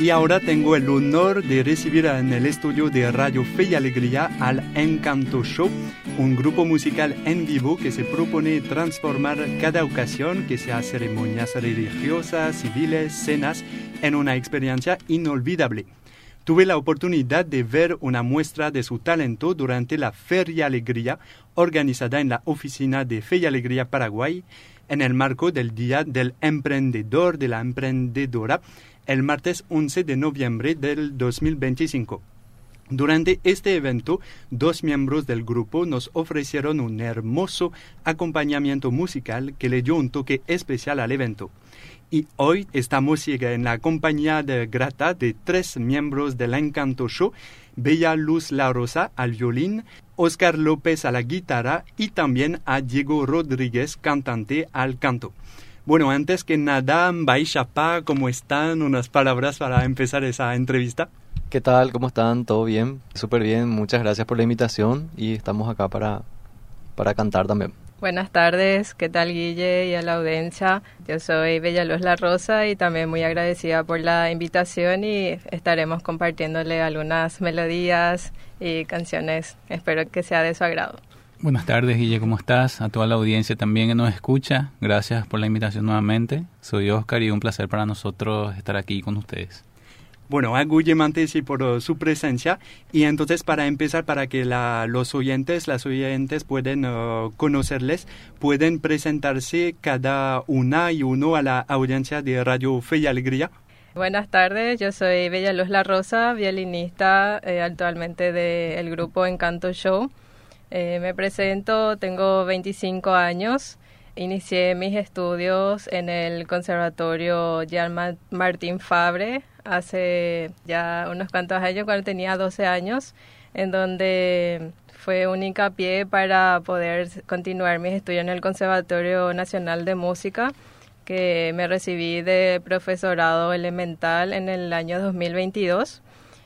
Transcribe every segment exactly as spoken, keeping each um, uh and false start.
Y ahora tengo el honor de recibir en el estudio de Radio Fe y Alegría al Encanto Show, un grupo musical en vivo que se propone transformar cada ocasión, que sea ceremonias religiosas, civiles, cenas, en una experiencia inolvidable. Tuve la oportunidad de ver una muestra de su talento durante la Feria Alegría, organizada en la oficina de Fe y Alegría Paraguay, en el marco del Día del Emprendedor de la Emprendedora, el martes once de noviembre del dos mil veinticinco. Durante este evento, dos miembros del grupo nos ofrecieron un hermoso acompañamiento musical que le dio un toque especial al evento. Y hoy estamos en la compañía de grata de tres miembros del Encanto Show: Bella Luz La Rosa al violín, Oscar López a la guitarra y también a Diego Rodríguez, cantante, al canto. Bueno, antes que nada, Bai Chapa, ¿cómo están? Unas palabras para empezar esa entrevista. ¿Qué tal? ¿Cómo están? ¿Todo bien? Súper bien, muchas gracias por la invitación y estamos acá para, para cantar también. Buenas tardes, ¿qué tal, Guille y a la audiencia? Yo soy Bella Luz La Rosa y también muy agradecida por la invitación y estaremos compartiéndole algunas melodías y canciones. Espero que sea de su agrado. Buenas tardes, Guille, ¿cómo estás? A toda la audiencia también que nos escucha, gracias por la invitación nuevamente. Soy Oscar y un placer para nosotros estar aquí con ustedes. Bueno, a Guille Mantesi por uh, su presencia. Y entonces, para empezar, para que la, los oyentes, las oyentes pueden uh, conocerles, pueden presentarse cada una y uno a la audiencia de Radio Fe y Alegría. Buenas tardes, yo soy Bella Luz La Rosa, violinista eh, actualmente del grupo Encanto Show. Eh, me presento, tengo veinticinco años, inicié mis estudios en el Conservatorio Jean Martín Fabre hace ya unos cuantos años, cuando tenía doce años, en donde fue un hincapié para poder continuar mis estudios en el Conservatorio Nacional de Música, que me recibí de profesorado elemental en el año dos mil veintidós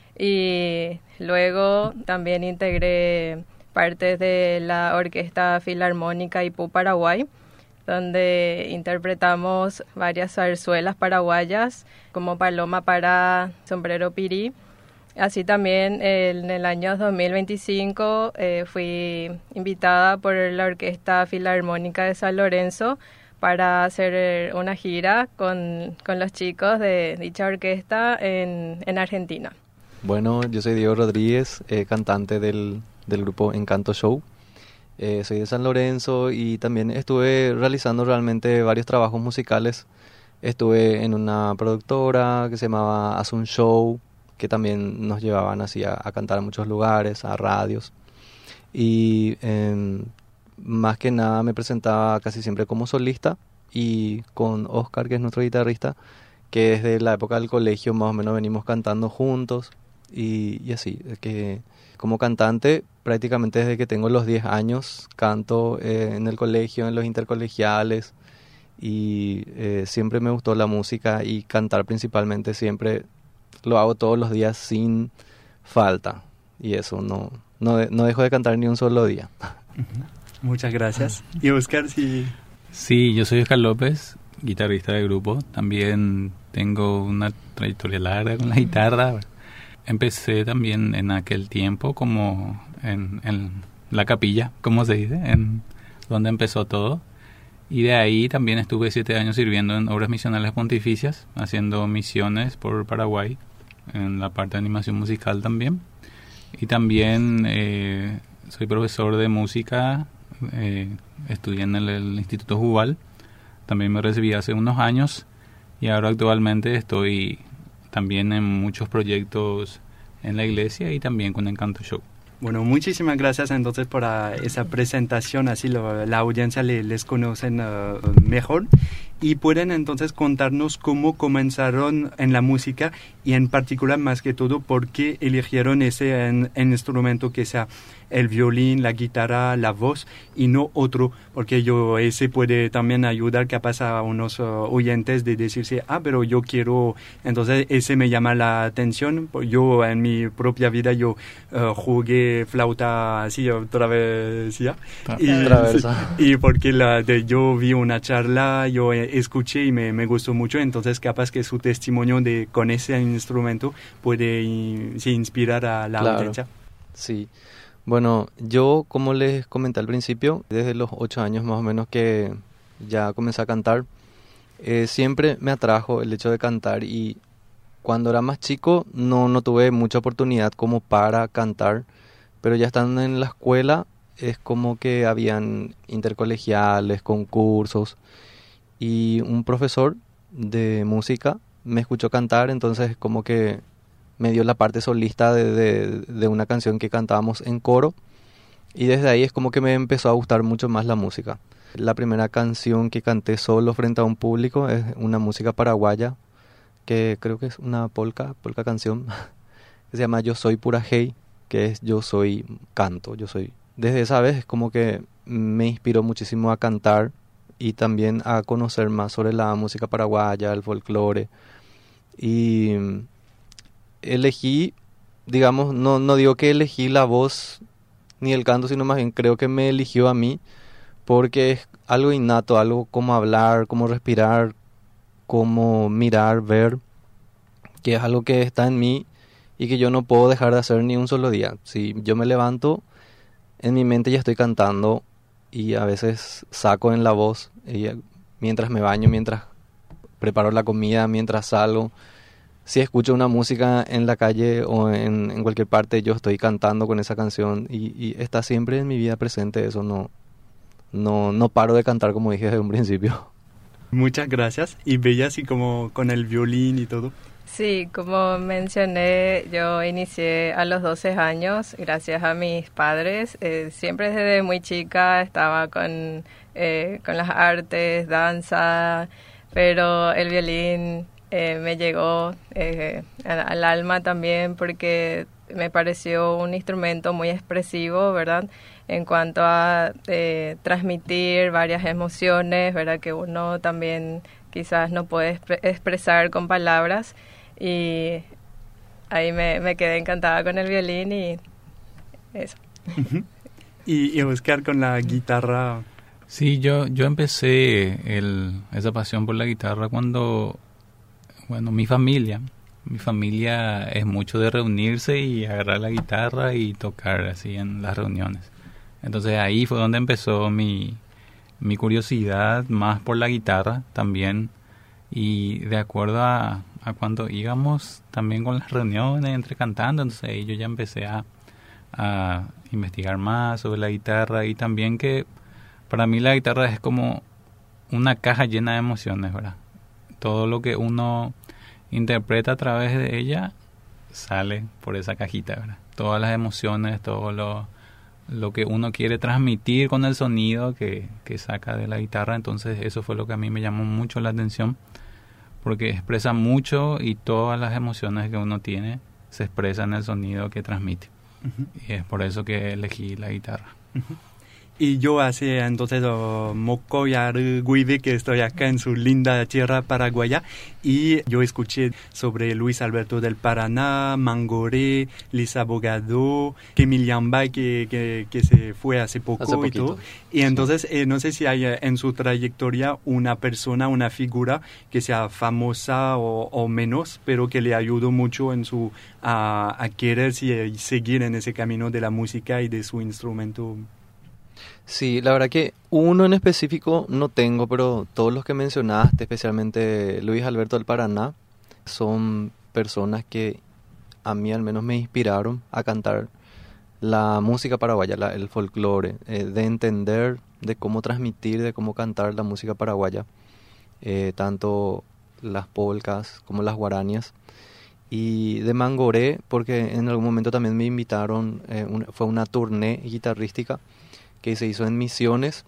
y luego también integré parte de la Orquesta Filarmónica Ipú Paraguay, donde interpretamos varias zarzuelas paraguayas como Paloma Pará, Sombrero Pirí. Así también en el año dos mil veinticinco eh, fui invitada por la Orquesta Filarmónica de San Lorenzo para hacer una gira con, con los chicos de dicha orquesta en, en Argentina. Bueno, yo soy Diego Rodríguez, eh, cantante del, del grupo Encanto Show. Eh, soy de San Lorenzo y también estuve realizando realmente varios trabajos musicales. Estuve en una productora que se llamaba Haz un Show, que también nos llevaban así a, a cantar a muchos lugares, a radios. Y eh, más que nada me presentaba casi siempre como solista y con Oscar, que es nuestro guitarrista, que desde la época del colegio más o menos venimos cantando juntos y, y así, que como cantante prácticamente desde que tengo los diez años canto eh, en el colegio, en los intercolegiales y eh, siempre me gustó la música y cantar principalmente siempre lo hago todos los días sin falta y eso no, no, de, no dejo de cantar ni un solo día. Muchas gracias. Y Oscar, sí. Sí, yo soy Oscar López, guitarrista del grupo. También tengo una trayectoria larga con la guitarra. Empecé también en aquel tiempo como en, en la capilla, como se dice, en donde empezó todo. Y de ahí también estuve siete años sirviendo en obras misionales pontificias, haciendo misiones por Paraguay, en la parte de animación musical también. Y también eh, soy profesor de música, eh, estudié en el, el Instituto Jubal, también me recibí hace unos años y ahora actualmente estoy también en muchos proyectos en la iglesia y también con Encanto Show. Bueno, muchísimas gracias entonces por uh, esa presentación, así lo, la audiencia le, les conocen uh, mejor y pueden entonces contarnos cómo comenzaron en la música y en particular más que todo por qué eligieron ese en, en instrumento que sea el violín, la guitarra, la voz y no otro, porque yo ese puede también ayudar capaz a unos uh, oyentes de decirse, ah, pero yo quiero, entonces ese me llama la atención. Yo en mi propia vida yo uh, jugué flauta así otra vez, ¿ya? Y, Traversa. y porque la de, yo vi una charla, yo escuché y me, me gustó mucho, entonces capaz que su testimonio de con ese instrumento puede in, sí, inspirar a la Claro. audiencia. Sí. Bueno, yo, como les comenté al principio, desde los ocho años más o menos que ya comencé a cantar, eh, siempre me atrajo el hecho de cantar y cuando era más chico no, no tuve mucha oportunidad como para cantar, pero ya estando en la escuela es como que habían intercolegiales, concursos y un profesor de música me escuchó cantar, entonces como que me dio la parte solista de, de, de una canción que cantábamos en coro y desde ahí es como que me empezó a gustar mucho más la música. La primera canción que canté solo frente a un público es una música paraguaya que creo que es una polka, polka canción que se llama Yo Soy Pura Hey, que es Yo Soy Canto, yo soy. Desde esa vez es como que me inspiró muchísimo a cantar y también a conocer más sobre la música paraguaya, el folclore y elegí, digamos, no, no digo que elegí la voz ni el canto, sino más bien creo que me eligió a mí porque es algo innato, algo como hablar, como respirar, como mirar, ver, que es algo que está en mí y que yo no puedo dejar de hacer ni un solo día. Si yo me levanto, en mi mente ya estoy cantando y a veces saco en la voz y mientras me baño, mientras preparo la comida, mientras salgo. Si escucho una música en la calle o en, en cualquier parte, yo estoy cantando con esa canción y, y está siempre en mi vida presente eso. No, no, no paro de cantar como dije desde un principio. Muchas gracias. Y Bella, así como con el violín y todo. Sí, como mencioné, yo inicié a los doce años gracias a mis padres. Eh, siempre desde muy chica estaba con, eh, con las artes, danza, pero el violín eh, me llegó eh, al, al alma también porque me pareció un instrumento muy expresivo, ¿verdad? En cuanto a eh, transmitir varias emociones, ¿verdad? Que uno también quizás no puede expre- expresar con palabras. Y ahí me, me quedé encantada con el violín y eso. Uh-huh. y, y Oscar con la guitarra. Sí, yo, yo empecé el, esa pasión por la guitarra cuando, bueno, mi familia, mi familia es mucho de reunirse y agarrar la guitarra y tocar así en las reuniones. Entonces ahí fue donde empezó mi, mi curiosidad más por la guitarra también. Y de acuerdo a, a cuando íbamos también con las reuniones entre cantando, entonces ahí yo ya empecé a, a investigar más sobre la guitarra y también que para mí la guitarra es como una caja llena de emociones, ¿verdad? Todo lo que uno interpreta a través de ella sale por esa cajita, ¿verdad? Todas las emociones, todo lo, lo que uno quiere transmitir con el sonido que, que saca de la guitarra, entonces eso fue lo que a mí me llamó mucho la atención porque expresa mucho y todas las emociones que uno tiene se expresan en el sonido que transmite. Uh-huh. Y es por eso que elegí la guitarra. Uh-huh. Y yo hace entonces uh, Mocoyarguive, que estoy acá en su linda tierra paraguaya, y yo escuché sobre Luis Alberto del Paraná, Mangoré, Liz Abogado, Emilian Bay, que, que, que se fue hace poco hace y todo. Y entonces sí. eh, no sé si hay en su trayectoria una persona, una figura que sea famosa o, o menos, pero que le ayudó mucho en su a, a querer y seguir en ese camino de la música y de su instrumento. Sí, la verdad que uno en específico no tengo, pero todos los que mencionaste, especialmente Luis Alberto del Paraná, son personas que a mí al menos me inspiraron a cantar la música paraguaya, la, el folclore, eh, de entender, de cómo transmitir, de cómo cantar la música paraguaya, eh, tanto las polcas como las guaranias. Y de Mangoré, porque en algún momento también me invitaron, eh, un, fue una tournée guitarrística que se hizo en Misiones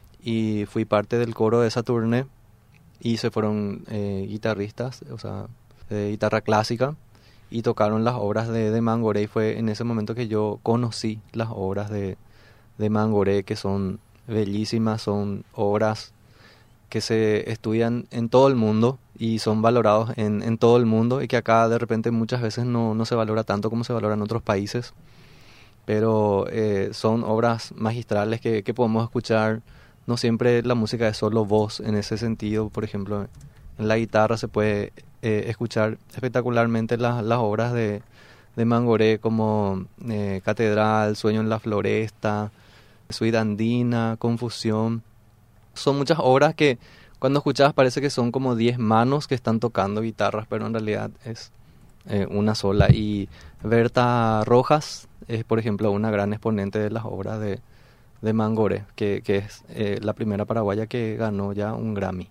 y fui parte del coro de esa tournée y se fueron eh, guitarristas, o sea, de guitarra clásica y tocaron las obras de, de Mangoré y fue en ese momento que yo conocí las obras de, de Mangoré, que son bellísimas, son obras que se estudian en todo el mundo y son valorados en, en todo el mundo y que acá de repente muchas veces no, no se valora tanto como se valora en otros países. Pero eh, son obras magistrales que, que podemos escuchar no siempre la música es solo voz en ese sentido. Por ejemplo, en la guitarra se puede eh, escuchar espectacularmente las, las obras de, de Mangoré como eh, Catedral, Sueño en la Floresta, Suite Andina, Confusión. Son muchas obras que cuando escuchas parece que son como diez manos que están tocando guitarras, pero en realidad es eh, una sola. Y Berta Rojas es, por ejemplo, una gran exponente de las obras de, de Mangoré, que, que es eh, la primera paraguaya que ganó ya un Grammy.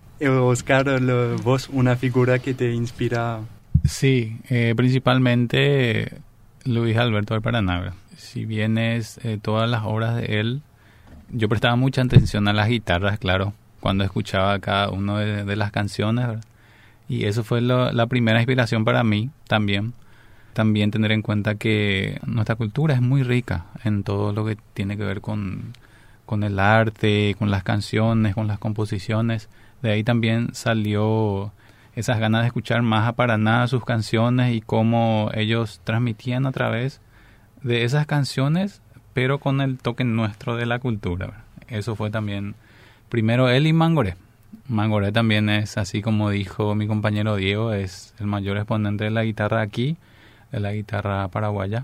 Oscar, lo, vos, una figura que te inspira. Sí, eh, principalmente Luis Alberto del Paraná. Si bien es eh, todas las obras de él, yo prestaba mucha atención a las guitarras, claro, cuando escuchaba cada una de, de las canciones, ¿verdad? Y eso fue lo, la primera inspiración para mí también. También tener en cuenta que nuestra cultura es muy rica en todo lo que tiene que ver con, con el arte, con las canciones, con las composiciones. De ahí también salió esas ganas de escuchar más a Paraná, sus canciones y cómo ellos transmitían a través de esas canciones, pero con el toque nuestro de la cultura, ¿verdad? Eso fue también, primero él y Mangoré. Mangoré también es, así como dijo mi compañero Diego, es el mayor exponente de la guitarra aquí, de la guitarra paraguaya.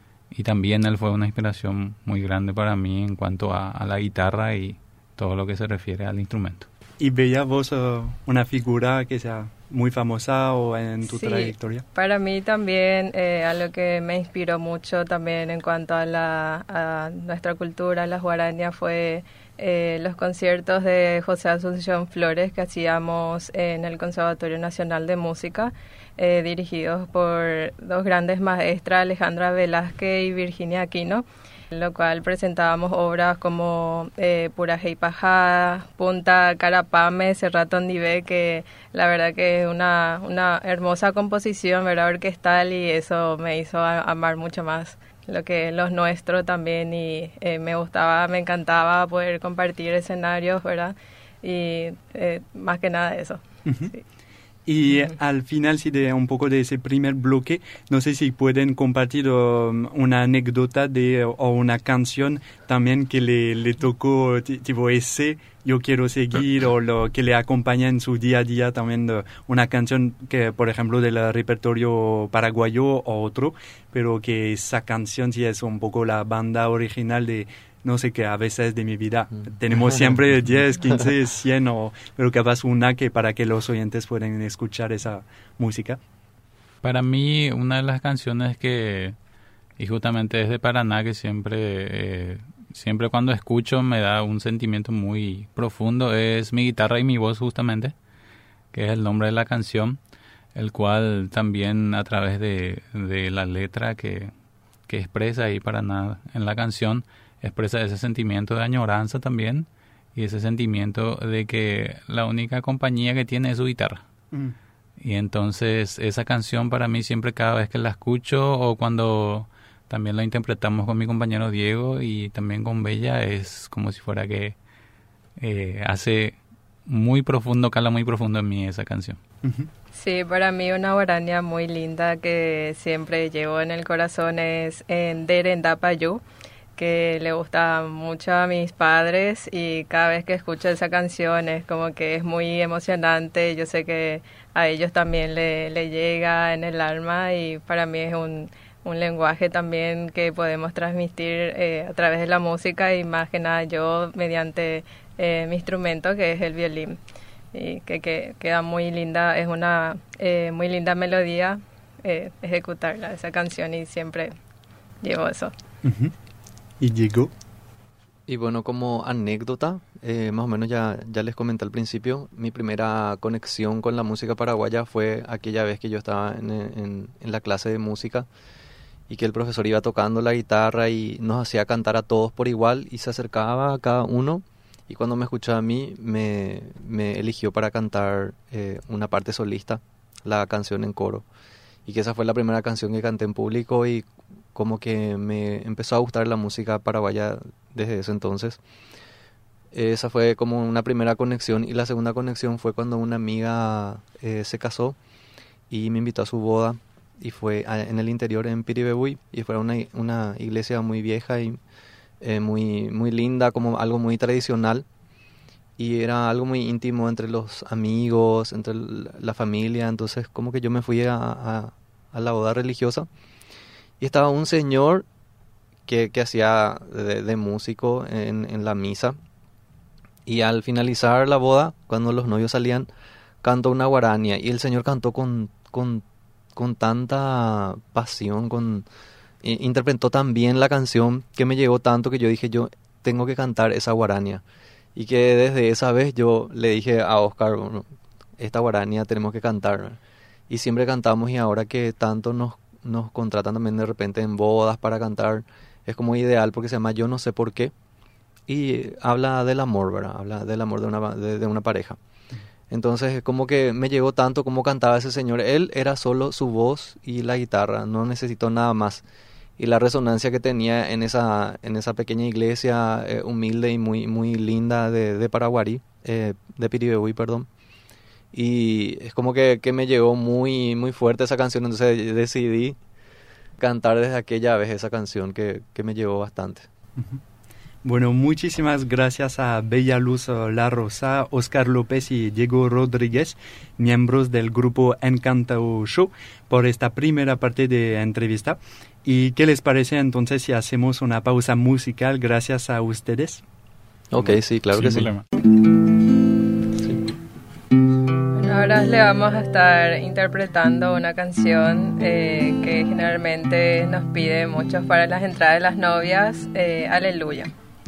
Y también él fue una inspiración muy grande para mí en cuanto a, a la guitarra y todo lo que se refiere al instrumento. ¿Y veía vos uh, una figura que sea muy famosa o en tu sí, trayectoria? Para mí también eh, algo que me inspiró mucho también en cuanto a, la, a nuestra cultura, las guarañas, fue eh, los conciertos de José Asunción Flores que hacíamos en el Conservatorio Nacional de Música, eh, dirigidos por dos grandes maestras, Alejandra Velázquez y Virginia Aquino, en lo cual presentábamos obras como eh, Purajé y Pajá, Punta Carapame, Cerrato Ndivé, que la verdad que es una, una hermosa composición, ¿verdad?, orquestal, y eso me hizo a, amar mucho más lo que es lo nuestro también, y eh, me gustaba, me encantaba poder compartir escenarios, ¿verdad?, y eh, más que nada eso. Uh-huh. Sí. Y al final, sí, de un poco de ese primer bloque, no sé si pueden compartir um, una anécdota de, o una canción también que le, le tocó, tipo ese, yo quiero seguir, o lo que le acompaña en su día a día también, de una canción que, por ejemplo, del repertorio paraguayo o otro, pero que esa canción sí es un poco la banda original de, no sé qué, a veces de mi vida. Tenemos siempre diez, quince, cien, o, pero capaz una que para que los oyentes puedan escuchar esa música. Para mí, una de las canciones que, y justamente es de Paraná, que siempre, eh, siempre cuando escucho me da un sentimiento muy profundo, es Mi guitarra y mi voz, justamente, que es el nombre de la canción, el cual también a través de, de la letra que, que expresa ahí Paraná en la canción, expresa ese sentimiento de añoranza también, y ese sentimiento de que la única compañía que tiene es su guitarra. Mm. Y entonces esa canción para mí siempre, cada vez que la escucho, o cuando también la interpretamos con mi compañero Diego y también con Bella, es como si fuera que eh, hace muy profundo, cala muy profundo en mí esa canción. Uh-huh. Sí, para mí una guarania muy linda que siempre llevo en el corazón es en Derendapayú, que le gusta mucho a mis padres, y cada vez que escucho esa canción es como que es muy emocionante. Yo sé que a ellos también le, le llega en el alma, y para mí es un, un lenguaje también que podemos transmitir eh, a través de la música, y más que nada yo mediante eh, mi instrumento, que es el violín, y que, que queda muy linda, es una eh, muy linda melodía eh, ejecutarla, esa canción, y siempre llevo eso. Uh-huh. ¿Y llegó? Y bueno, como anécdota, eh, más o menos ya, ya les comenté al principio, mi primera conexión con la música paraguaya fue aquella vez que yo estaba en, en, en la clase de música, y que el profesor iba tocando la guitarra y nos hacía cantar a todos por igual, y se acercaba a cada uno, y cuando me escuchaba a mí me, me eligió para cantar eh, una parte solista, la canción en coro, y que esa fue la primera canción que canté en público, y como que me empezó a gustar la música paraguaya desde ese entonces. Esa fue como una primera conexión, y la segunda conexión fue cuando una amiga eh, se casó y me invitó a su boda, y fue a, en el interior, en Piribebuy, y fue una, una iglesia muy vieja y eh, muy, muy linda, como algo muy tradicional, y era algo muy íntimo entre los amigos, entre la familia. Entonces como que yo me fui a, a, a la boda religiosa y estaba un señor que, que hacía de, de músico en, en la misa, y al finalizar la boda, cuando los novios salían, cantó una guarania, y el señor cantó con, con, con tanta pasión, con, eh, interpretó tan bien la canción que me llegó tanto que yo dije, yo tengo que cantar esa guarania. Y que desde esa vez yo le dije a Oscar, bueno, esta guarania tenemos que cantar. Y siempre cantamos, y ahora que tanto nos, nos contratan también de repente en bodas para cantar, es como ideal porque se llama Yo no sé por qué. Y habla del amor, ¿verdad? Habla del amor de una, de, de una pareja. Entonces como que me llegó tanto como cantaba ese señor. Él era solo su voz y la guitarra, no necesitó nada más. Y la resonancia que tenía en esa en esa pequeña iglesia eh, humilde y muy muy linda de, de Paraguarí, eh, de Piribebuy, perdón. Y es como que, que me llegó muy muy fuerte esa canción, entonces decidí cantar desde aquella vez esa canción que, que me llegó bastante. Uh-huh. Bueno, muchísimas gracias a Bella Luz La Rosa, Oscar López y Diego Rodríguez, miembros del grupo Encanto Show, por esta primera parte de entrevista. ¿Y qué les parece entonces si hacemos una pausa musical gracias a ustedes? Ok, sí, claro que sí. sí. Bueno, ahora le vamos a estar interpretando una canción eh, que generalmente nos pide muchos para las entradas de las novias, eh, Aleluya.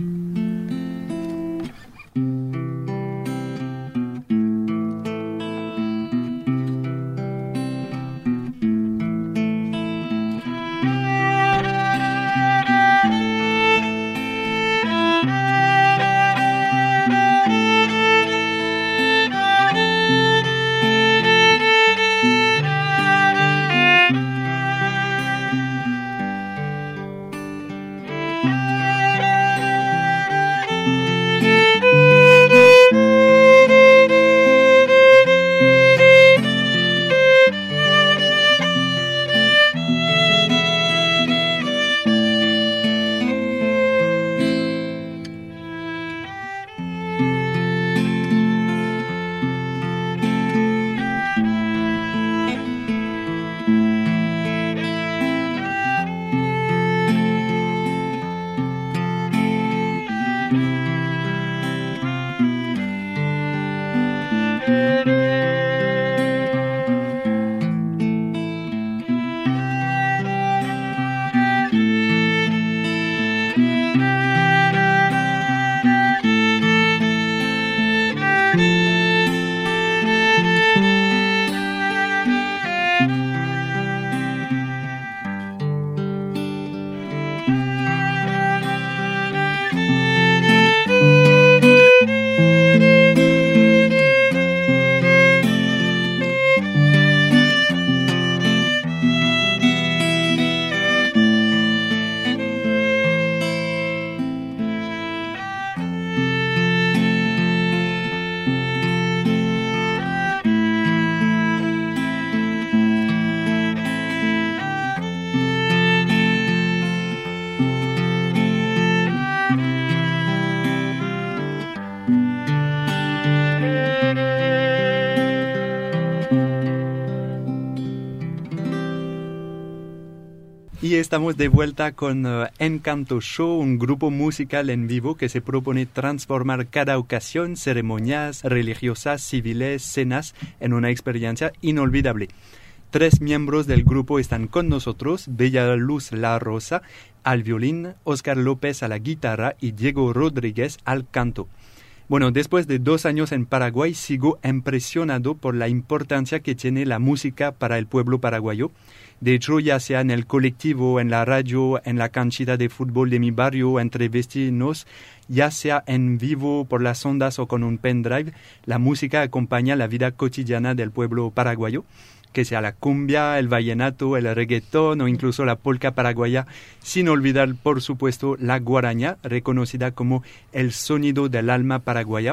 Y estamos de vuelta con uh, Encanto Show, un grupo musical en vivo que se propone transformar cada ocasión, ceremonias religiosas, civiles, cenas, en una experiencia inolvidable. Tres miembros del grupo están con nosotros: Bella Luz La Rosa al violín, Oscar López a la guitarra y Diego Rodríguez al canto. Bueno, después de dos años en Paraguay, sigo impresionado por la importancia que tiene la música para el pueblo paraguayo. De hecho, ya sea en el colectivo, en la radio, en la canchita de fútbol de mi barrio, entre vecinos, ya sea en vivo por las ondas o con un pendrive, la música acompaña la vida cotidiana del pueblo paraguayo, que sea la cumbia, el vallenato, el reggaetón o incluso la polca paraguaya, sin olvidar, por supuesto, la guaraña, reconocida como el sonido del alma paraguaya.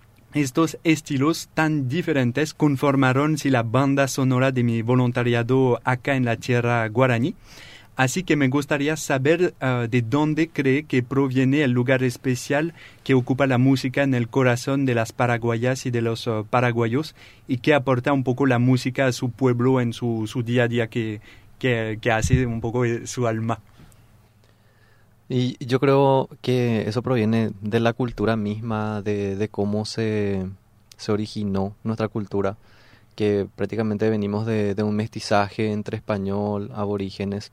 Estos estilos tan diferentes conformaron sí, la banda sonora de mi voluntariado acá en la tierra guaraní. Así que me gustaría saber uh, de dónde cree que proviene el lugar especial que ocupa la música en el corazón de las paraguayas y de los uh, paraguayos, y qué aporta un poco la música a su pueblo en su, su día a día, que, que, que hace un poco su alma. Y yo creo que eso proviene de la cultura misma, de, de cómo se, se originó nuestra cultura, que prácticamente venimos de, de un mestizaje entre español, aborígenes,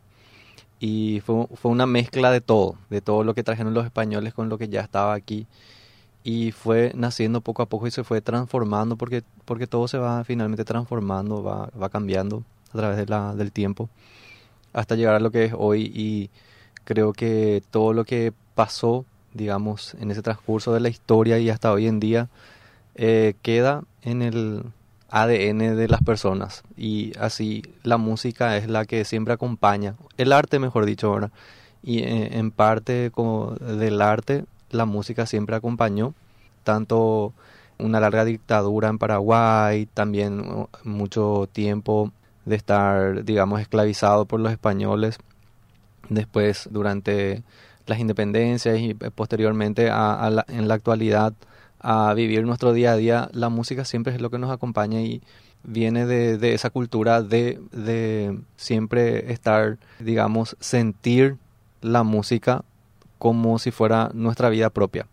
y fue, fue una mezcla de todo, de todo lo que trajeron los españoles con lo que ya estaba aquí, y fue naciendo poco a poco y se fue transformando, porque, porque todo se va finalmente transformando, va, va cambiando a través de la, del tiempo, hasta llegar a lo que es hoy. Y creo que todo lo que pasó, digamos, en ese transcurso de la historia y hasta hoy en día, eh, queda en el A D N de las personas, y así la música es la que siempre acompaña, el arte mejor dicho ahora, y eh, en parte como del arte la música siempre acompañó, tanto una larga dictadura en Paraguay, también mucho tiempo de estar, digamos, esclavizado por los españoles, después durante las independencias y posteriormente a, a la, en la actualidad, a vivir nuestro día a día. La música siempre es lo que nos acompaña y viene de, de esa cultura de, de siempre estar, digamos, sentir la música como si fuera nuestra vida propia.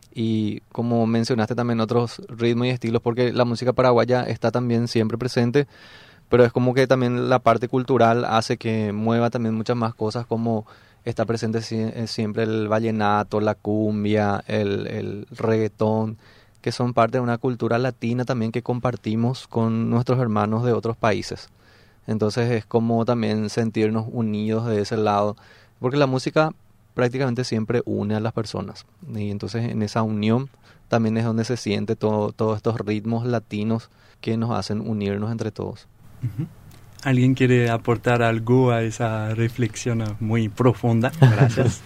Y como mencionaste también otros ritmos y estilos, porque la música paraguaya está también siempre presente, pero es como que también la parte cultural hace que mueva también muchas más cosas, como está presente siempre el vallenato, la cumbia, el, el reggaetón, que son parte de una cultura latina también que compartimos con nuestros hermanos de otros países. Entonces es como también sentirnos unidos de ese lado, porque la música prácticamente siempre une a las personas, y entonces en esa unión también es donde se siente todo, todos estos ritmos latinos que nos hacen unirnos entre todos. Uh-huh. ¿Alguien quiere aportar algo a esa reflexión muy profunda? Gracias.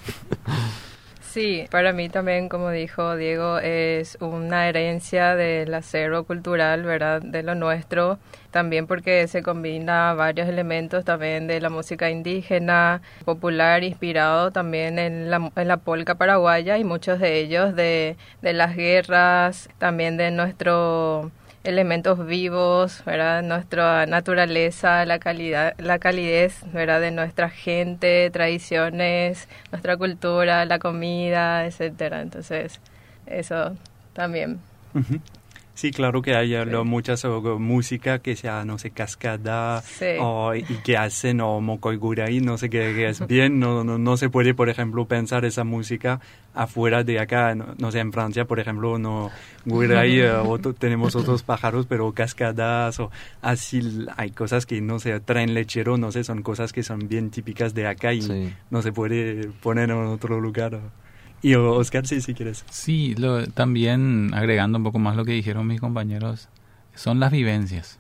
Sí, para mí también, como dijo Diego, es una herencia del acervo cultural, ¿verdad?, de lo nuestro, también porque se combina varios elementos también de la música indígena, popular, inspirado también en la, en la polca paraguaya, y muchos de ellos de, de las guerras, también de nuestro elementos vivos, ¿verdad?, nuestra naturaleza, la calidad, la calidez, ¿verdad?, de nuestra gente, tradiciones, nuestra cultura, la comida, etcétera. Entonces, eso también. Uh-huh. Sí, claro que hay sí. muchas uh, música que sea, no sé, cascada, sí. o, y que hacen o mocoiguray, no sé qué, qué es bien, no, no, no se puede, por ejemplo, pensar esa música afuera de acá, no, no sé, en Francia, por ejemplo, no, guiray, uh, otro, tenemos otros pájaros, pero cascadas, o así, hay cosas que, no sé, traen lechero, no sé, son cosas que son bien típicas de acá y sí. no se puede poner en otro lugar. Y Oscar, sí, si quieres. Sí, lo, también agregando un poco más lo que dijeron mis compañeros, son las vivencias.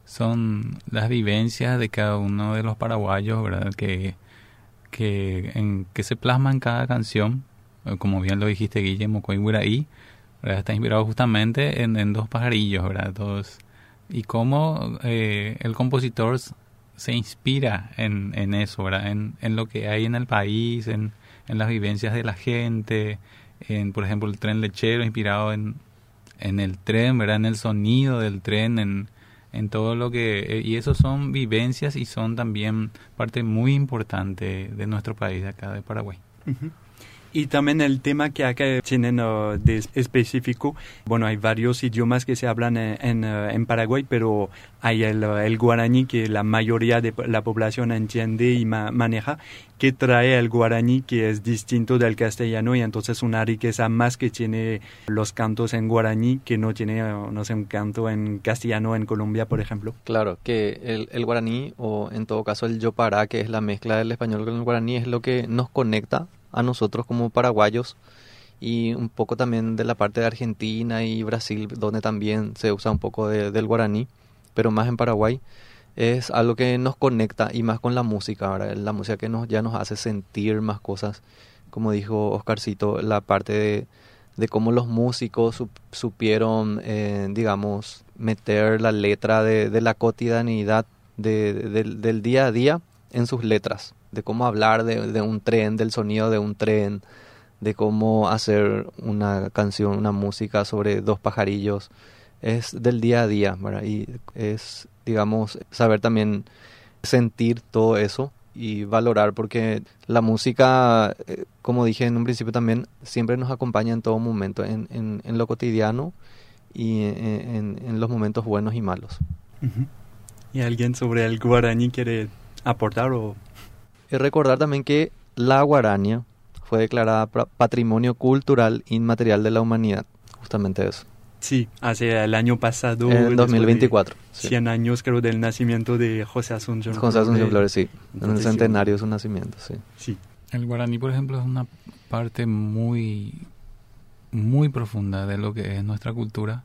Son las vivencias de cada uno de los paraguayos, ¿verdad? Que, que, en, que se plasman en cada canción. Como bien lo dijiste, Guillermo Coiguiraí, ¿verdad? Está inspirado justamente en, en dos pajarillos, ¿verdad? Dos, y cómo eh, el compositor se inspira en, en eso, ¿verdad? En, en lo que hay en el país, en en las vivencias de la gente, en, por ejemplo, el tren lechero, inspirado en, en el tren, ¿verdad? En el sonido del tren, en, en todo lo que... Y eso son vivencias y son también parte muy importante de nuestro país, de acá de Paraguay. Uh-huh. Y también el tema que acá tienen uh, de específico, bueno, hay varios idiomas que se hablan en, en, uh, en Paraguay, pero hay el, uh, el guaraní que la mayoría de la población entiende y ma- maneja, que trae el guaraní que es distinto del castellano, y entonces una riqueza más que tiene los cantos en guaraní que no tiene, uh, no sé, un canto en castellano en Colombia, por ejemplo. Claro, que el, el guaraní, o en todo caso el yopará, que es la mezcla del español con el guaraní, es lo que nos conecta a nosotros como paraguayos, y un poco también de la parte de Argentina y Brasil, donde también se usa un poco de, del guaraní, pero más en Paraguay. Es algo que nos conecta, y más con la música, ¿verdad? La música que nos, ya nos hace sentir más cosas, como dijo Oscarcito, la parte de, de cómo los músicos sup, supieron, eh, digamos, meter la letra de, de la cotidianidad de, de, del, del día a día en sus letras, de cómo hablar de, de un tren, del sonido de un tren, de cómo hacer una canción, una música sobre dos pajarillos. Es del día a día, ¿verdad? Y es, digamos, saber también sentir todo eso y valorar, porque la música, eh, como dije en un principio también, siempre nos acompaña en todo momento, en, en, en lo cotidiano y en, en, en los momentos buenos y malos. Uh-huh. ¿Y alguien sobre el guaraní quiere aportar? O... Y recordar también que la guarania fue declarada Patrimonio Cultural Inmaterial de la Humanidad, justamente eso. Sí, hace el año pasado. En dos mil veinticuatro. Sí. cien años creo del nacimiento de José Asunción Flores. José Asunción Flores, sí. Entonces, en el centenario de su nacimiento, sí. Sí. El guaraní, por ejemplo, es una parte muy, muy profunda de lo que es nuestra cultura,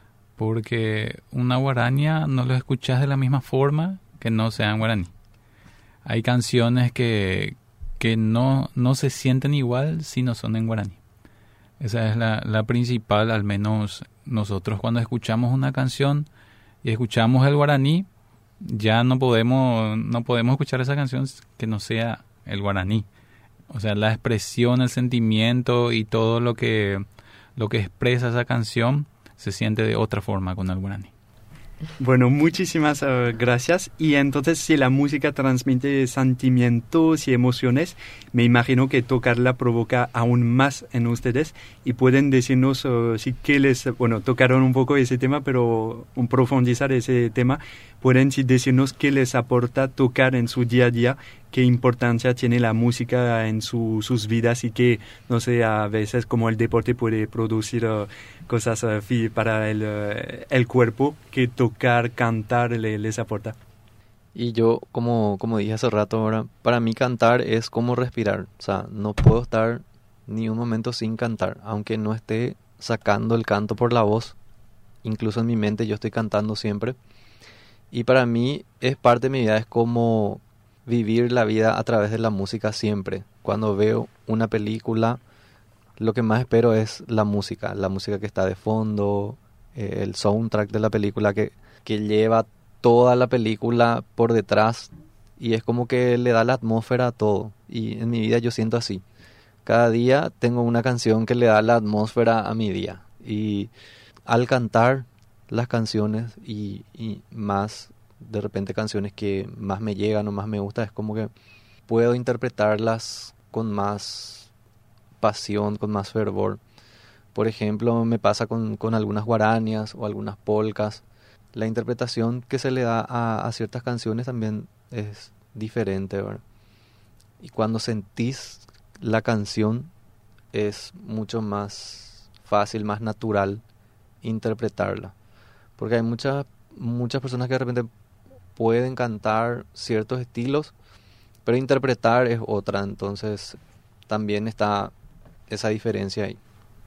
porque una guarania no lo escuchas de la misma forma que no sea en guaraní. Hay canciones que, que no, no se sienten igual si no son en guaraní. Esa es la, la principal, al menos nosotros cuando escuchamos una canción y escuchamos el guaraní, ya no podemos, no podemos escuchar esa canción que no sea el guaraní. O sea, la expresión, el sentimiento y todo lo que, lo que expresa esa canción se siente de otra forma con el guaraní. Bueno, muchísimas uh, gracias. Y entonces, si la música transmite sentimientos y emociones, me imagino que tocarla provoca aún más en ustedes. Y pueden decirnos uh, si que les, bueno, tocaron un poco ese tema, pero un profundizar ese tema. Pueden sí, decirnos qué les aporta tocar en su día a día, qué importancia tiene la música en su, sus vidas y que, no sé, a veces como el deporte puede producir uh, cosas uh, para el, uh, el cuerpo, que tocar, cantar le, les aporta. Y yo, como, como dije hace rato ahora, para mí cantar es como respirar. O sea, no puedo estar ni un momento sin cantar, aunque no esté sacando el canto por la voz. Incluso en mi mente yo estoy cantando siempre. Y para mí es parte de mi vida, es como vivir la vida a través de la música siempre. Cuando veo una película, lo que más espero es la música, la música que está de fondo, eh, el soundtrack de la película que, que lleva toda la película por detrás y es como que le da la atmósfera a todo. Y en mi vida yo siento así. Cada día tengo una canción que le da la atmósfera a mi día. Y al cantar las canciones y, y más, de repente canciones que más me llegan o más me gustan, es como que puedo interpretarlas con más pasión, con más fervor. Por ejemplo, me pasa con, con algunas guaranias o algunas polcas. La interpretación que se le da a, a ciertas canciones también es diferente, ¿verdad? Y cuando sentís la canción es mucho más fácil, más natural interpretarla. Porque hay muchas, muchas personas que de repente pueden cantar ciertos estilos, pero interpretar es otra. Entonces también está esa diferencia ahí.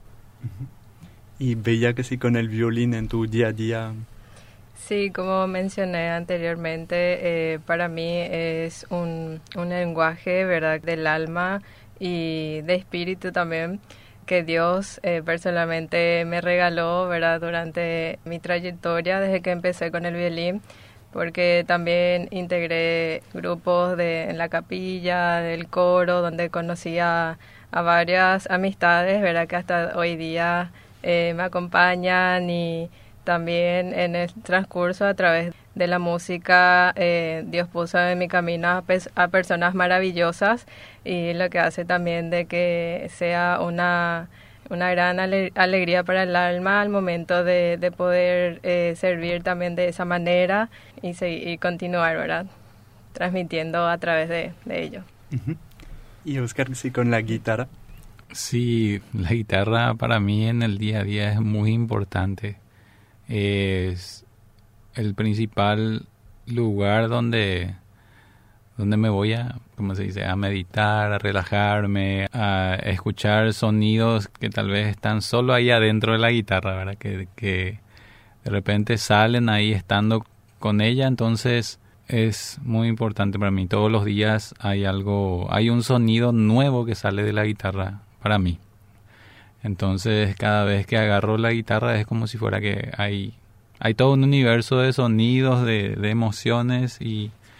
Y Bella, que sí, con el violín en tu día a día. Sí, como mencioné anteriormente, eh, para mí es un, un lenguaje, ¿verdad?, del alma y de espíritu también, que Dios eh, personalmente me regaló, ¿verdad?, durante mi trayectoria desde que empecé con el violín, porque también integré grupos de, en la capilla, del coro, donde conocí a, a varias amistades, ¿verdad?, que hasta hoy día eh, me acompañan, y también en el transcurso a través de la música eh, Dios puso en mi camino a, pe- a personas maravillosas, y lo que hace también de que sea una, una gran ale- alegría para el alma al momento de, de poder eh, servir también de esa manera y, se- y continuar, ¿verdad?, transmitiendo a través de, de ello. Uh-huh. Y Oscar, sí, con la guitarra. Sí, la guitarra para mí en el día a día es muy importante. Es el principal lugar donde, donde me voy a, ¿cómo se dice?, a meditar, a relajarme, a escuchar sonidos que tal vez están solo ahí adentro de la guitarra, ¿verdad?, que, que de repente salen ahí estando con ella. Entonces es muy importante para mí. Todos los días hay algo, hay un sonido nuevo que sale de la guitarra para mí. Entonces cada vez que agarro la guitarra es como si fuera que hay, hay todo un universo de sonidos, de, de emociones, y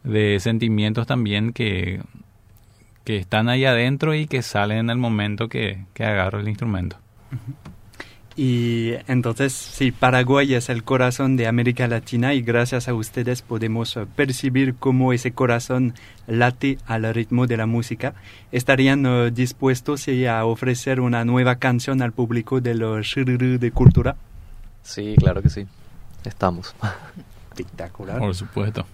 de sentimientos también que, que están ahí adentro y que salen en el momento que, que agarro el instrumento. Uh-huh. Y entonces, sí, Paraguay es el corazón de América Latina y gracias a ustedes podemos uh, percibir cómo ese corazón late al ritmo de la música. ¿Estarían uh, dispuestos uh, a ofrecer una nueva canción al público de los Shiruru de Cultura? Sí, claro que sí. Estamos. Espectacular. Por supuesto.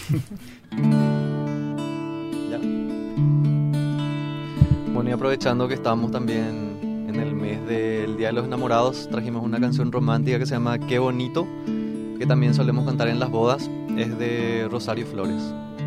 Ya. Bueno, y aprovechando que estamos también en el mes del Día de los Enamorados, trajimos una canción romántica que se llama Qué Bonito, que también solemos cantar en las bodas. Es de Rosario Flores.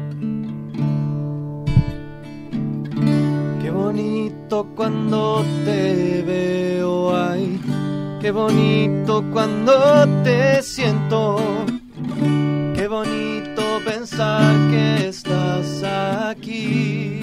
Qué bonito cuando te veo, ay, qué bonito cuando te siento, qué bonito pensar que estás aquí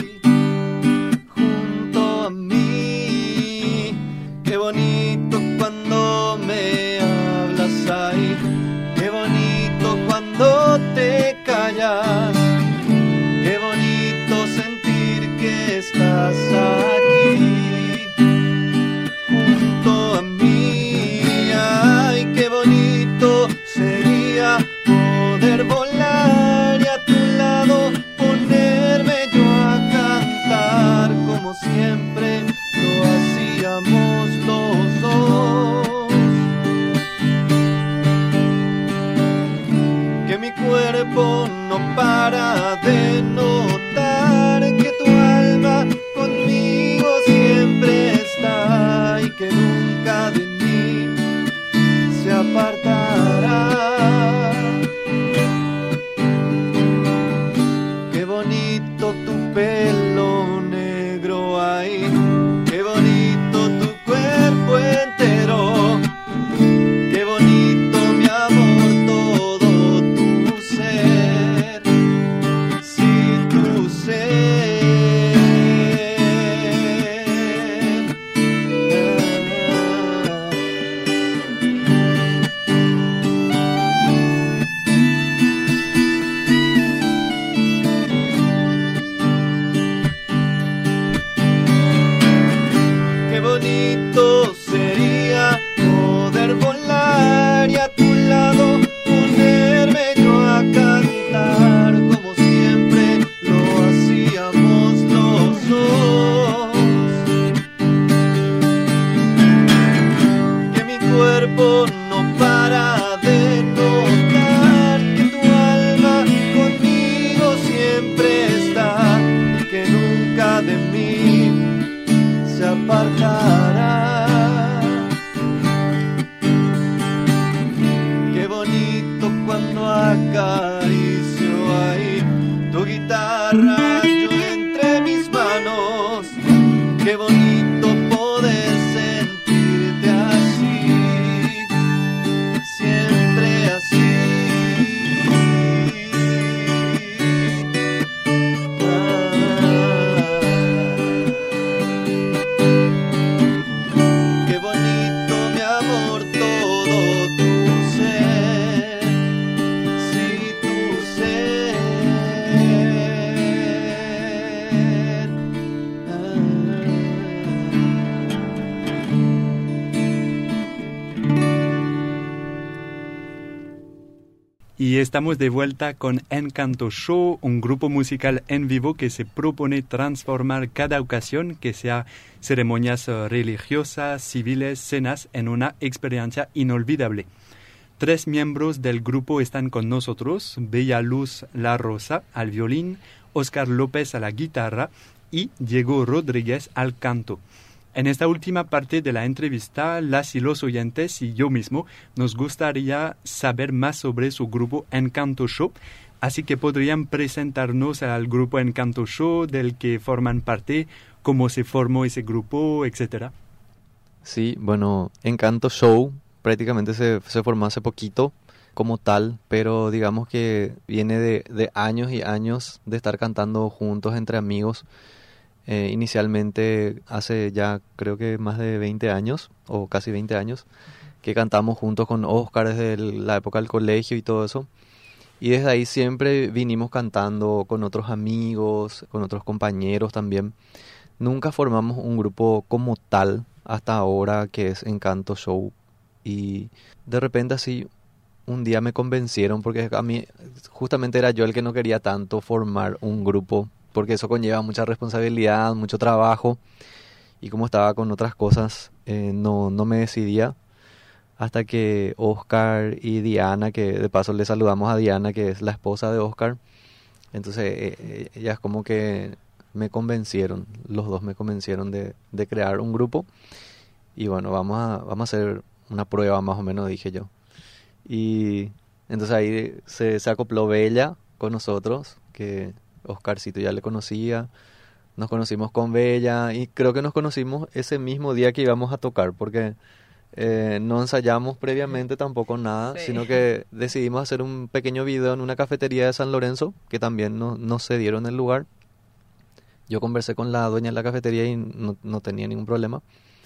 junto a mí. Qué bonito cuando me hablas, ay, qué bonito cuando te callas, qué bonito sentir que estás aquí junto a mí. Ay, qué bonito sería poder volar y a tu lado ponerme yo a cantar como siempre lo hacíamos los dos. Que mi cuerpo no para de notar que tu alma conmigo siempre está y que nunca de mí se apartará. Qué bonito tu pelo negro, ay, qué bonito tu cuerpo entero, qué bonito mi amor todo tu ser, sí tu ser. Qué bonito sería poder volar y a tu lado ponerme yo a cantar como siempre lo hacíamos los dos. Que mi cuerpo no para de notar que tu alma conmigo siempre está y que nunca de mí se apartará. Qué bonito cuando acaricio ahí tu guitarra yo entre mis manos. Qué bonito poder sentirte así, siempre así. Qué bonito mi amor todo tu ser, sí tu ser. Y estamos de vuelta con Encanto Show, un grupo musical en vivo que se propone transformar cada ocasión, que sea ceremonias religiosas, civiles, cenas, en una experiencia inolvidable. Tres miembros del grupo están con nosotros: Bella Luz La Rosa al violín, Oscar López a la guitarra y Diego Rodríguez al canto. En esta última parte de la entrevista, las y los oyentes y yo mismo nos gustaría saber más sobre su grupo Encanto Show, así que podrían presentarnos al grupo Encanto Show del que forman parte, cómo se formó ese grupo, etcétera. Sí, bueno, Encanto Show prácticamente se, se formó hace poquito como tal, pero digamos que viene de, de años y años de estar cantando juntos entre amigos. Eh, inicialmente hace ya creo que más de veinte años, o casi veinte años, que cantamos juntos con Oscar desde el, la época del colegio y todo eso. Y desde ahí siempre vinimos cantando con otros amigos, con otros compañeros también. Nunca formamos un grupo como tal hasta ahora, que es Encanto Show. Y de repente así un día me convencieron, porque a mí justamente era yo el que no quería tanto formar un grupo, porque eso conlleva mucha responsabilidad, mucho trabajo. Y como estaba con otras cosas, eh, no, no me decidía. Hasta que Oscar y Diana, que de paso le saludamos a Diana, que es la esposa de Oscar. Entonces eh, ellas como que me convencieron, los dos me convencieron de, de crear un grupo. Y bueno, vamos a, vamos a hacer una prueba más o menos, dije yo. Y entonces ahí se, se acopló Bella con nosotros, que Oscarcito ya le conocía. Nos conocimos con Bella y creo que nos conocimos ese mismo día que íbamos a tocar, porque eh, no ensayamos previamente tampoco nada, sí. Sino que decidimos hacer un pequeño video en una cafetería de San Lorenzo, que también no, nos cedieron el lugar. Yo conversé con la dueña de la cafetería y no, no tenía ningún problema.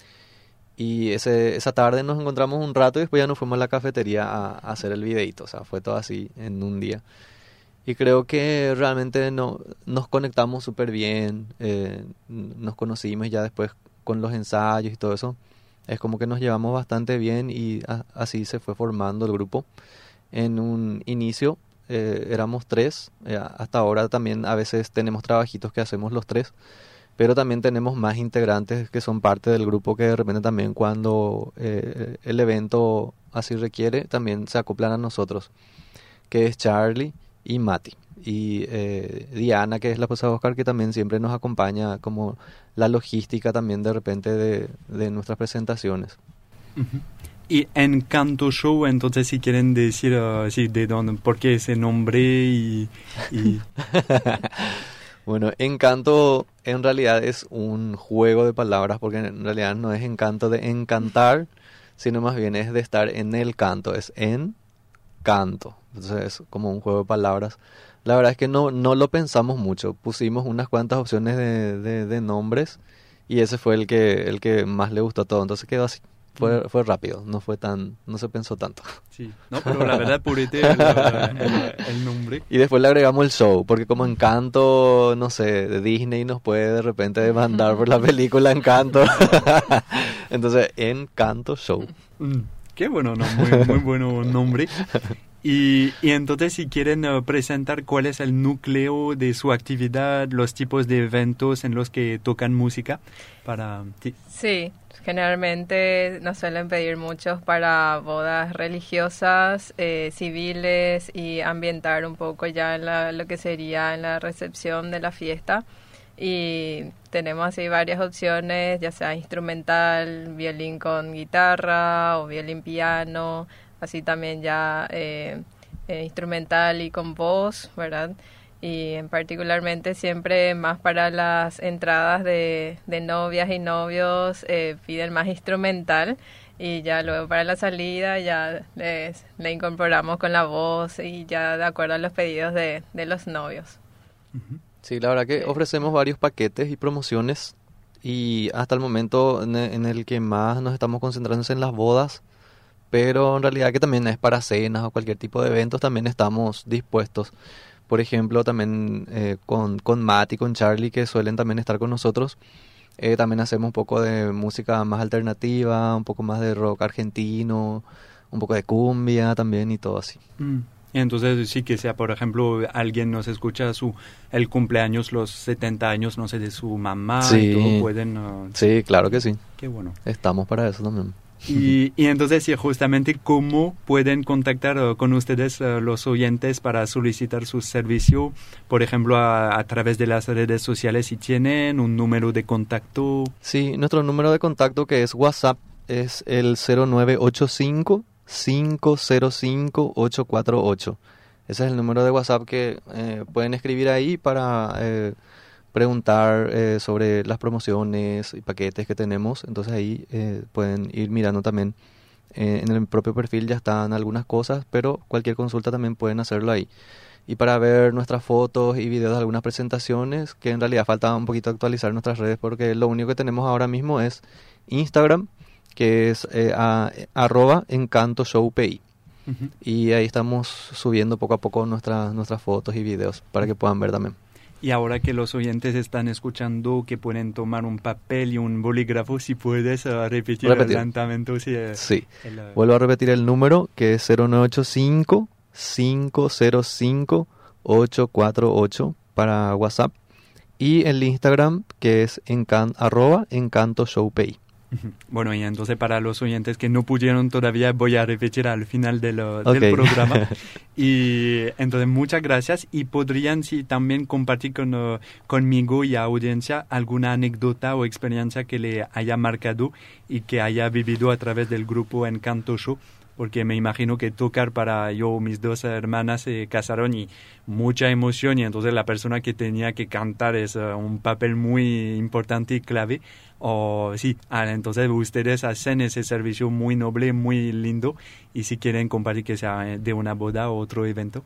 Y ese, esa tarde nos encontramos un rato y después ya nos fuimos a la cafetería a, a hacer el videito. O sea, fue todo así en un día. Y creo que realmente no, nos conectamos súper bien. Eh, nos conocimos ya después con los ensayos y todo eso. Es como que nos llevamos bastante bien y a, así se fue formando el grupo. En un inicio eh, éramos tres. Eh, hasta ahora también a veces tenemos trabajitos que hacemos los tres. Pero también tenemos más integrantes que son parte del grupo, que de repente también cuando eh, el evento así requiere, también se acoplan a nosotros, que es Charlie y Mati. Y eh, Diana, que es la esposa de Oscar, que también siempre nos acompaña como la logística también de repente de, de nuestras presentaciones. Uh-huh. Y Encanto Show, entonces si quieren decir uh, sí, de dónde, por qué ese nombre y... y... Bueno, Encanto en realidad es un juego de palabras, porque en realidad no es encanto de encantar, sino más bien es de estar en el canto, es en canto. Entonces es como un juego de palabras. La verdad es que no, no lo pensamos mucho, pusimos unas cuantas opciones de, de, de nombres y ese fue el que, el que más le gustó a todo, entonces quedó así. Fue, fue rápido, no fue tan, no se pensó tanto. Sí, no, pero la verdad purete el, el, el nombre. Y después le agregamos el show, porque como Encanto, no sé, de Disney nos puede de repente demandar por la película Encanto. Entonces, Encanto Show. Mm, qué bueno, no, muy, muy bueno nombre. Y, y entonces si quieren uh, presentar cuál es el núcleo de su actividad, los tipos de eventos en los que tocan música para... Sí, sí, generalmente nos suelen pedir muchos para bodas religiosas, eh, civiles y ambientar un poco ya en la, lo que sería en la recepción de la fiesta. Y tenemos así varias opciones, ya sea instrumental, violín con guitarra o violín piano, así también ya eh, eh, instrumental y con voz, ¿verdad? Y en particularmente siempre más para las entradas de, de novias y novios eh, piden más instrumental y ya luego para la salida ya les, le incorporamos con la voz y ya de acuerdo a los pedidos de, de los novios. Sí, la verdad que ofrecemos varios paquetes y promociones y hasta el momento en el, en el que más nos estamos concentrando es en las bodas, pero en realidad que también es para cenas o cualquier tipo de eventos, también estamos dispuestos. Por ejemplo, también eh, con, con Matt y con Charlie, que suelen también estar con nosotros, eh, también hacemos un poco de música más alternativa, un poco más de rock argentino, un poco de cumbia también y todo así. Mm. Y entonces sí que sea, por ejemplo, alguien nos escucha su el cumpleaños, los setenta años, no sé, de su mamá, sí, y todo, pueden... Uh, sí, claro que sí. Qué bueno. Estamos para eso también. Y, y entonces, sí, justamente, ¿cómo pueden contactar uh, con ustedes uh, los oyentes para solicitar su servicio? Por ejemplo, a, a través de las redes sociales, si tienen un número de contacto. Sí, nuestro número de contacto, que es WhatsApp, es el cero nueve ocho cinco, cinco cero cinco, ocho cuatro ocho. Ese es el número de WhatsApp que eh, pueden escribir ahí para... Eh, preguntar eh, sobre las promociones y paquetes que tenemos. Entonces ahí eh, pueden ir mirando también. Eh, en el propio perfil ya están algunas cosas, pero cualquier consulta también pueden hacerlo ahí. Y para ver nuestras fotos y videos de algunas presentaciones, que en realidad falta un poquito actualizar nuestras redes, porque lo único que tenemos ahora mismo es Instagram, que es eh, a, arroba Encanto Show P I. Uh-huh. Y ahí estamos subiendo poco a poco nuestras nuestras fotos y videos para que puedan ver también. Y ahora que los oyentes están escuchando, que pueden tomar un papel y un bolígrafo, si puedes uh, repetir, repetir lentamente. Si, uh, sí, el, uh... vuelvo a repetir el número, que es cero nueve ocho cinco, cinco cero cinco, ocho cuatro ocho para WhatsApp. Y el Instagram, que es encan, arroba encantoshowpay. Bueno, y entonces para los oyentes que no pudieron todavía, voy a repetir al final de lo, okay. del programa. Y entonces muchas gracias. Y podrían sí, también compartir con, uh, conmigo y la audiencia alguna anécdota o experiencia que le haya marcado y que haya vivido a través del grupo Encanto Show. Porque me imagino que tocar para yo, mis dos hermanas se casaron y mucha emoción, y entonces la persona que tenía que cantar es uh, un papel muy importante y clave. O sí, ah, entonces ustedes hacen ese servicio muy noble, muy lindo, y si quieren compartir que sea de una boda o otro evento.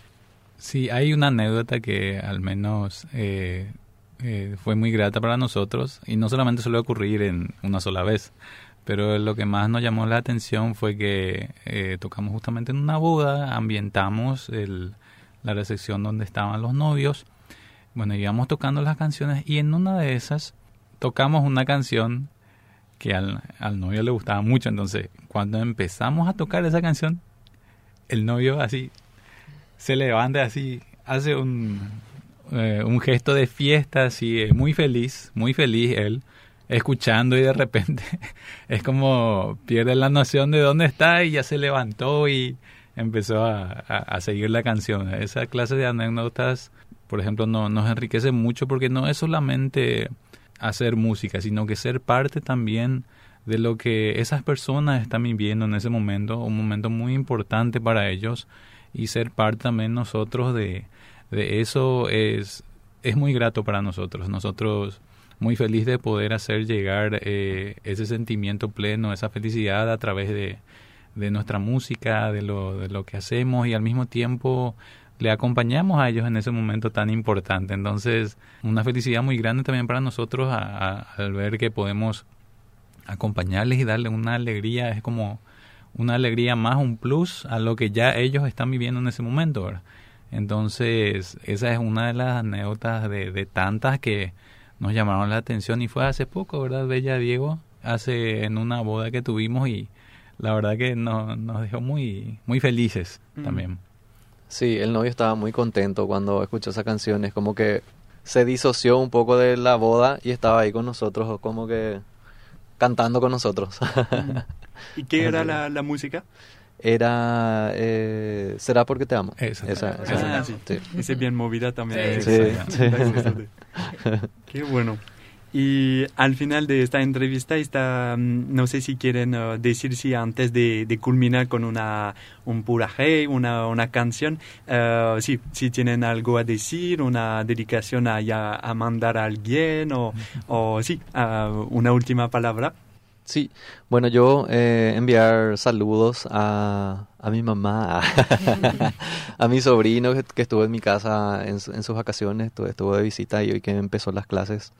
Sí, hay una anécdota que al menos eh, eh, fue muy grata para nosotros, y no solamente suele ocurrir en una sola vez. Pero lo que más nos llamó la atención fue que eh, tocamos justamente en una boda, ambientamos el, la recepción donde estaban los novios. Bueno, íbamos tocando las canciones y en una de esas tocamos una canción que al, al novio le gustaba mucho. Entonces, cuando empezamos a tocar esa canción, el novio así se levanta, así hace un, eh, un gesto de fiesta, así eh, muy feliz, muy feliz él, escuchando, y de repente es como pierde la noción de dónde está y ya se levantó y empezó a, a, a seguir la canción. Esa clase de anécdotas, por ejemplo, no, nos enriquece mucho porque no es solamente hacer música, sino que ser parte también de lo que esas personas están viviendo en ese momento, un momento muy importante para ellos, y ser parte también nosotros de, de eso es, es muy grato para nosotros. Nosotros muy feliz de poder hacer llegar eh, ese sentimiento pleno, esa felicidad a través de, de nuestra música, de lo, de lo que hacemos, y al mismo tiempo le acompañamos a ellos en ese momento tan importante. Entonces, una felicidad muy grande también para nosotros a, a, al ver que podemos acompañarles y darle una alegría. Es como una alegría más, un plus a lo que ya ellos están viviendo en ese momento, ¿verdad? Entonces, esa es una de las anécdotas de, de tantas que nos llamaron la atención, y fue hace poco, ¿verdad, Bella, Diego? Hace en una boda que tuvimos, y la verdad que nos, nos dejó muy, muy felices mm. también. Sí, el novio estaba muy contento cuando escuchó esa canción. Es como que se disoció un poco de la boda y estaba ahí con nosotros, como que cantando con nosotros. ¿Y qué era la, la música? Era eh, ¿Será porque te amo? Esa, esa, esa, ah, sí. Sí. Ese bien movida también. Sí, sí, sí. Qué bueno. Y al final de esta entrevista, está, no sé si quieren uh, decir si antes de, de culminar con una un puraje, una, una canción, uh, si, si tienen algo a decir, una dedicación a, ya, a mandar a alguien, o, o sí, uh, una última palabra. Sí, bueno, yo eh, enviar saludos a, a mi mamá, a, a mi sobrino que, que estuvo en mi casa en, en sus vacaciones, estuvo, estuvo de visita y hoy que empezó las clases.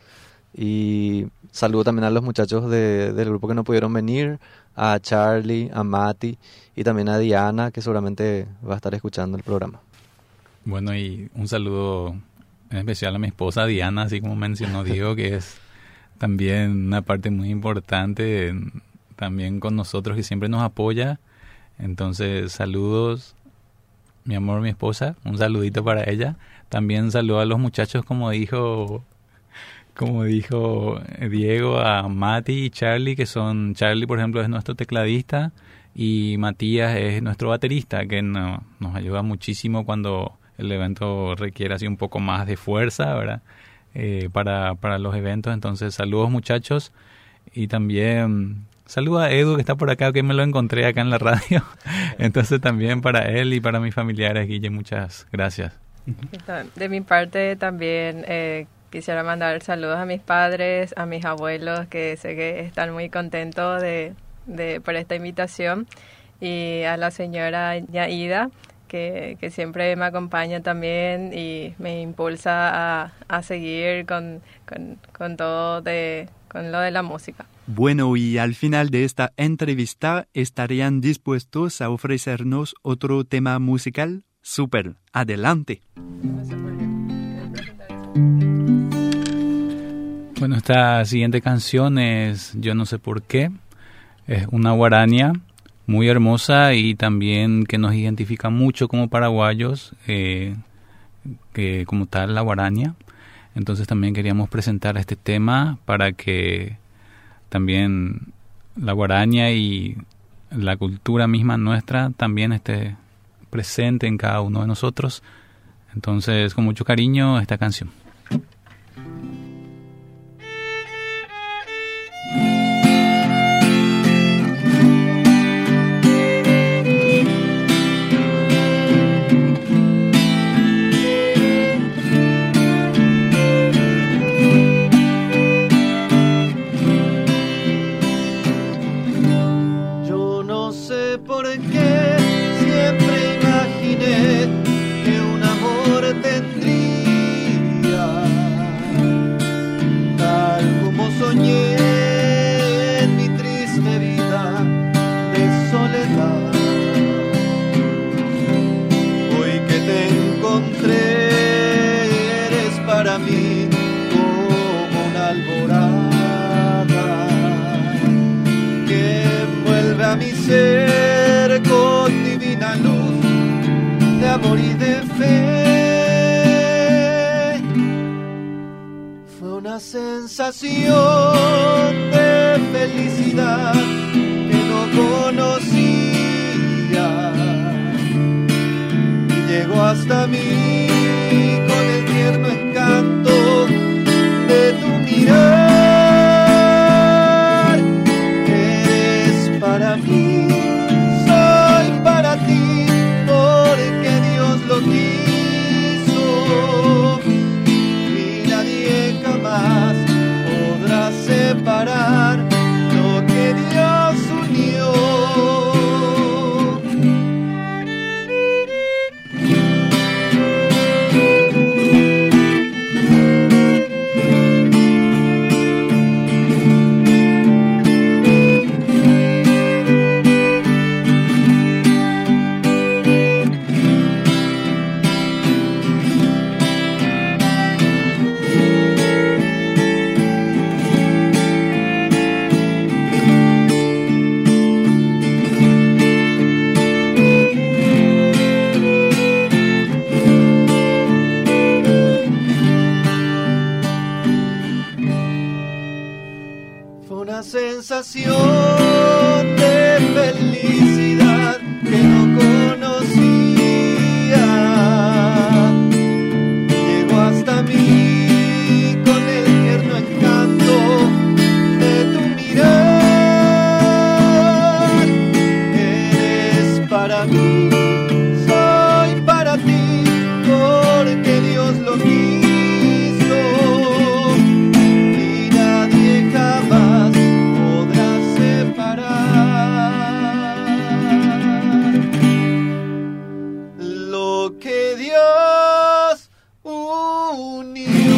Y saludo también a los muchachos de, del grupo que no pudieron venir, a Charlie, a Mati y también a Diana, que seguramente va a estar escuchando el programa. Bueno, y un saludo en especial a mi esposa Diana, así como mencionó Diego, que es también una parte muy importante también con nosotros, que siempre nos apoya. Entonces, saludos, mi amor, mi esposa, un saludito para ella. También saludo a los muchachos, como dijo como dijo Diego, a Mati y Charlie, que son, Charlie por ejemplo es nuestro tecladista y Matías es nuestro baterista, que no, nos ayuda muchísimo cuando el evento requiere así un poco más de fuerza, ¿verdad? Eh, para, para los eventos. Entonces, saludos muchachos, y también saludo a Edu, que está por acá, que me lo encontré acá en la radio. Entonces, también para él y para mis familiares, Guille, muchas gracias. De mi parte también eh, quisiera mandar saludos a mis padres, a mis abuelos, que sé que están muy contentos de, de por esta invitación, y a la señora Yaida, que, que siempre me acompaña también y me impulsa a, a seguir con, con, con todo de, con lo de la música. Bueno, y al final de esta entrevista, ¿estarían dispuestos a ofrecernos otro tema musical? Súper, adelante. Bueno, esta siguiente canción es Yo no sé por qué. Es una guarania muy hermosa y también que nos identifica mucho como paraguayos, eh, que como tal la guarania. Entonces también queríamos presentar este tema para que también la guarania y la cultura misma nuestra también esté presente en cada uno de nosotros. Entonces, con mucho cariño, esta canción. Amor y de fe, fue una sensación de felicidad que no conocía y llegó hasta mí con el tierno encanto de tu mirar. Eres para mí, soy para ti, lo quiso y nadie jamás podrá separar lo que Dios unió. Sensación de felicidad que no conocía, llegó hasta mí con el tierno encanto de tu mirar. Eres para mí, soy para ti, porque Dios lo quiso y nadie jamás lo que Dios unió.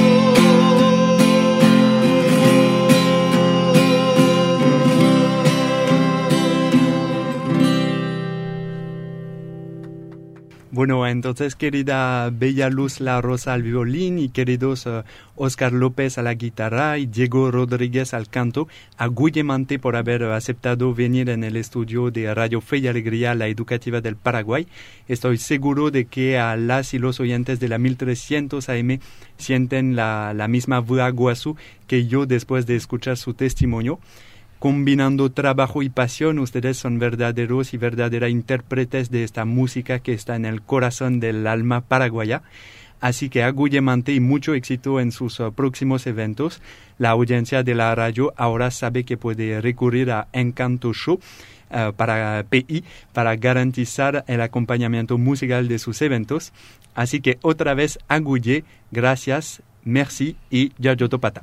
Bueno, entonces, querida Bella Luz La Rosa al violín y queridos uh, Oscar López a la guitarra y Diego Rodríguez al canto, agudamente por haber aceptado venir en el estudio de Radio Fe y Alegría, la educativa del Paraguay. Estoy seguro de que a las y los oyentes de la mil trescientos A M sienten la, la misma guaguazú que yo después de escuchar su testimonio. Combinando trabajo y pasión, ustedes son verdaderos y verdaderas intérpretes de esta música que está en el corazón del alma paraguaya. Así que agudamente y mucho éxito en sus uh, próximos eventos. La audiencia de la radio ahora sabe que puede recurrir a Encanto Show uh, para P I para garantizar el acompañamiento musical de sus eventos. Así que otra vez aguye, gracias, merci y yayotopata.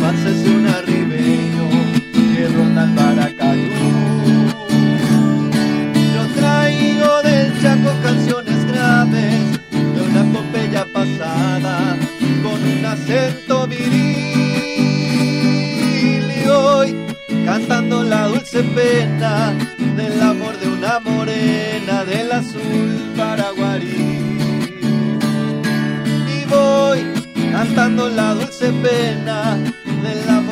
haces un arribeño que ronda el Paracayú. Yo traigo del Chaco canciones graves de una epopeya pasada con un acento viril, y hoy cantando la dulce pena del amor de una morena del azul paraguarí. Y voy cantando la dulce pena del amor